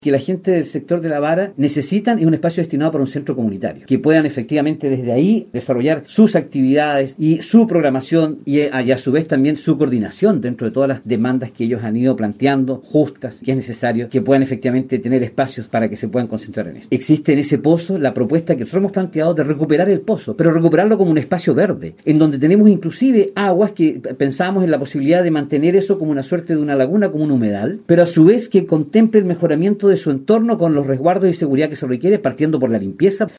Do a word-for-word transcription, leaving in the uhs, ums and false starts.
que la gente del sector de la Vara necesitan es un espacio destinado para un centro comunitario, que puedan efectivamente desde ahí desarrollar sus actividades y su programación y a, y a su vez también su coordinación dentro de todas las demandas que ellos han ido planteando, justas, que es necesario, que puedan efectivamente tener espacios para que se puedan concentrar en esto. Existe en ese pozo la propuesta que nosotros hemos planteado de recuperar el pozo, pero recuperarlo como un espacio verde, en donde tenemos inclusive aguas que pensamos en la posibilidad de mantener eso como una suerte de una laguna, como un humedal, pero a su vez que contemple el mejoramiento de su entorno con los resguardos y seguridad que se requiere, partiendo por la limpieza.